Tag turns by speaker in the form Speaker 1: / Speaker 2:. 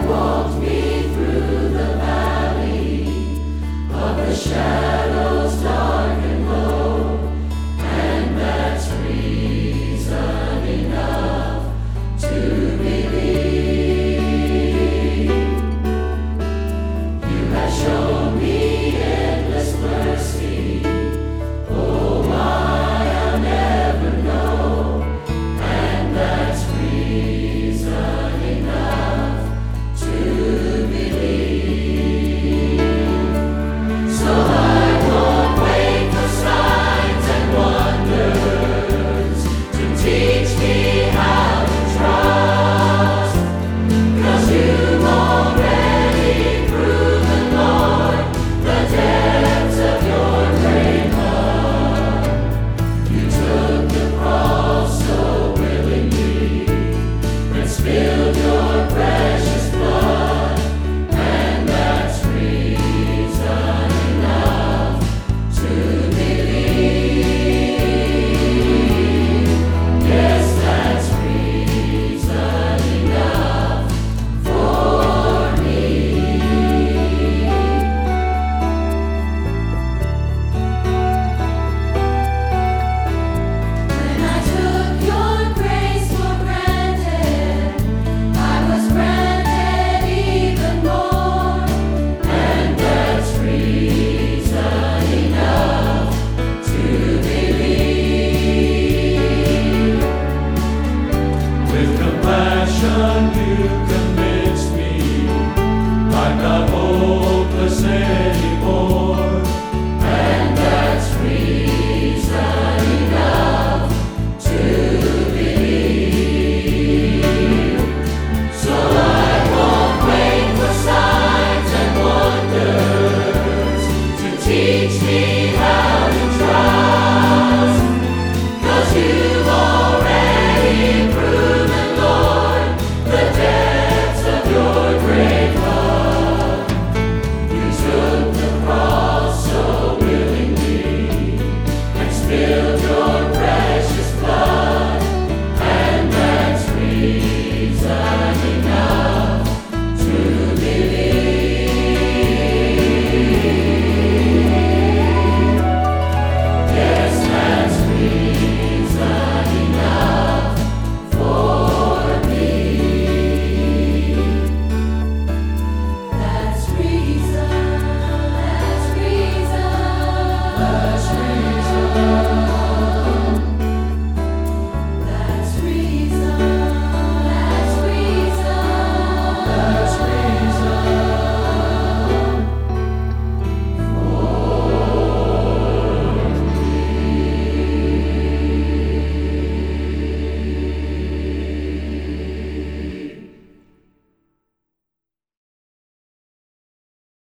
Speaker 1: walked me through the valley of the shadows dark and low, and that's reason enough to believe. You have shown me endless mercy. Oh, why I'll never know, and that's reason enough to believe. So I won't wait for signs and wonders to teach me how to trust, 'cause you've already proven, Lord, the depths of your great love. You took the cross so willingly and spilled your precious blood, and that's reason enough to believe. Yes, that's reason enough for me. When I took your grace for granted, I was granted even more, and that's reason enough to believe. With compassion you